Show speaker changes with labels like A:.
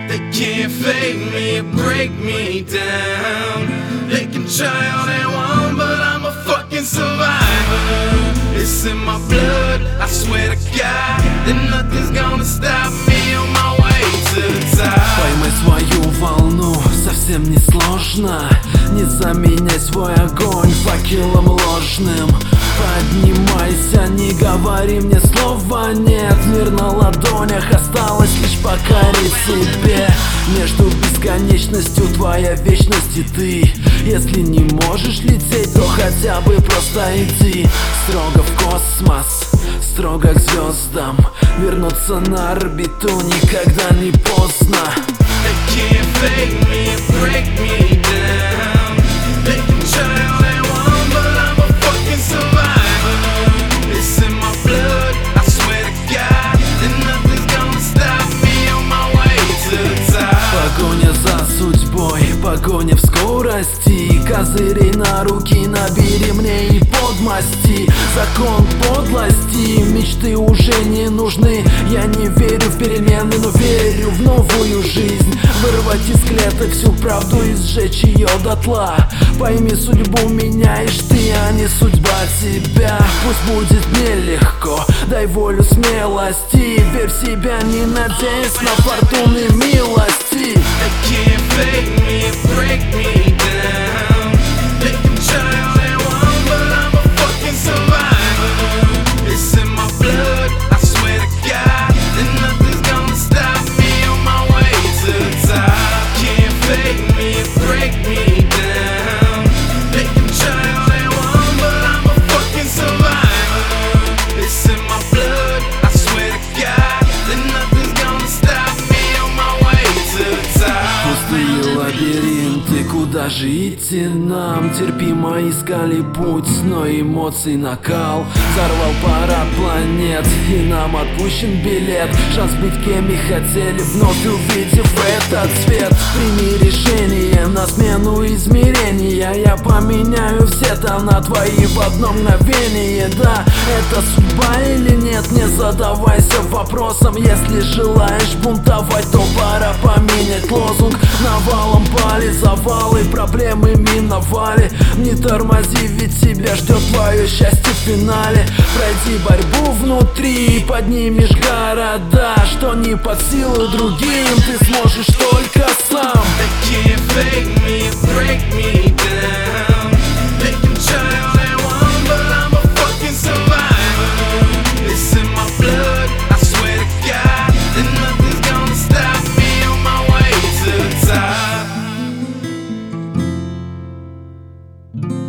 A: They can't fake me or break me down. They can try all they want, but I'm a fucking survivor. It's in my blood, I swear to God, that nothing's gonna stop me on my way to the top.
B: Поймай свою волну, совсем не сложно. Не заменяй свой огонь факелом ложным. Поднимайся, не говори мне слова нет. Мир на ладонях, осталось лишь покорить себе. Между бесконечностью твоя вечность и ты. Если не можешь лететь, то хотя бы просто иди. Строго в космос, строго к звездам. Вернуться на орбиту никогда не поздно.
A: They can't fake me or break me down. They can try all they want, but I'm a fucking survivor. It's in my blood, I swear to God, that nothing's gonna stop me on my way to the top.
B: Погоня за судьбой, погоня в скорости. Козырей на руки набери мне и подмасти. Закон подлости, мечты уже не нужны. Я не верю в перемены, но верю в новую жизнь. Вырвать из клеток всю правду и сжечь ее дотла. Пойми, судьбу меняешь ты, а не судьба тебя. Пусть будет нелегко, дай волю смелости. Верь в себя, не надеясь на фортуны милости.
A: They can't fake me or break me down. They can try all they want, but I'm a fucking survivor. It's in my blood, I swear to God, that nothing's gonna stop me on my way to the top. Can't fake me or break me down. They can try all they want, but I'm a fucking survivor. It's in my blood, I swear to God, that nothing's gonna stop me on my way to the top.
B: Пустые лабиринты, куда же идти нам? Терпимо искали путь, но эмоций накал взорвал парад планет, и нам отпущен билет. Шанс быть кем и хотели, вновь увидев этот цвет. Прими решение на смену измерения. Я поменяю все там на твои в одно мгновение. Да, это судьба или нет, не задавайся вопросом. Если желаешь бунтовать, то пора поменять лозунг. Навалом пали завалы, проблемы миновали. Не тормози, ведь тебя ждет твое счастье в финале. Пройди борьбу внутри, поднимешь города, что не под силу другим, ты сможешь только сам.
A: They can't fake me or break me down. They can try all they want, but I'm a fucking survivor. It's in my blood, I swear to God, that nothing's gonna stop me on my way to the top.